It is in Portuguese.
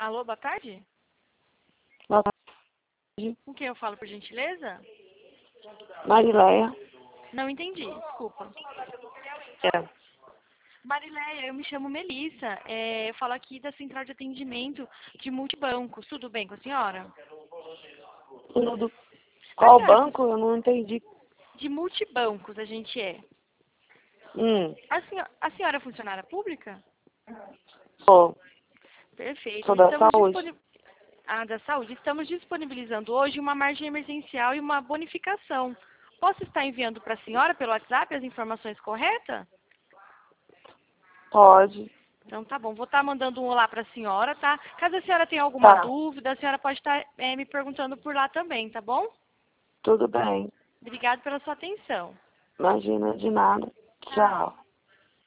Alô, boa tarde? Boa tarde. Com quem eu falo, por gentileza? Marileia. Não entendi, desculpa. É. Marileia, eu me chamo Melissa. Eu falo aqui da Central de Atendimento de Multibancos. Tudo bem com a senhora? Tudo. A Qual senhora banco? Eu não entendi. de Multibancos a gente é. Hum. A senhora é funcionária pública? Sou. Perfeito. Sou da saúde. Da saúde. Estamos disponibilizando hoje uma margem emergencial e uma bonificação. Posso estar enviando para a senhora pelo WhatsApp as informações corretas? Pode. Então tá bom, vou estar mandando um olá para a senhora, tá? Caso a senhora tenha alguma Tá. dúvida, a senhora pode estar me perguntando por lá também, tá bom? Tudo bem. Obrigada pela sua atenção. Imagina, de nada. Tchau.